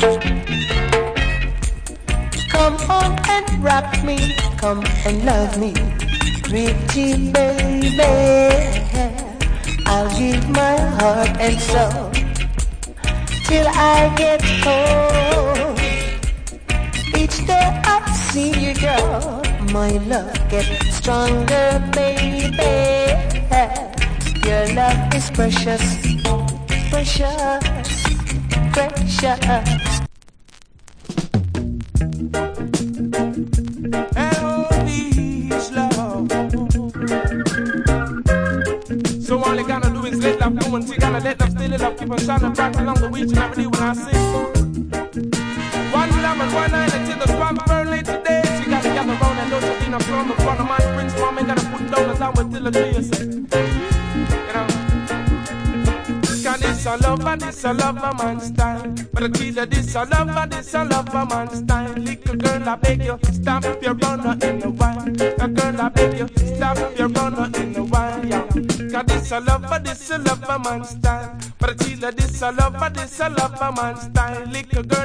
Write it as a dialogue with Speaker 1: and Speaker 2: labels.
Speaker 1: Come on and rock me, come and love me, pretty baby. I'll give my heart and soul till I get home. Each day I see you, girl, my love gets stronger, baby. Your love is precious, precious, precious.
Speaker 2: So all you gotta do is let love go and you gotta let love still it up. Keep on shining bright along the beach and every day when I sing. One love and one night until the sun burn late today. She gotta gather round and don't you be no from the front of my Prince Mom ain't gotta put down the sound until the day you say. You know, cause this a love and this a love a man's style. But I tell you this a love and this a love a man's style. Little girl I beg you, stop your runner in the wine. A girl I beg you, stop your runner in the wine, yeah. Cause this a love a man's style. But I tell you this a love a man's style. Little girl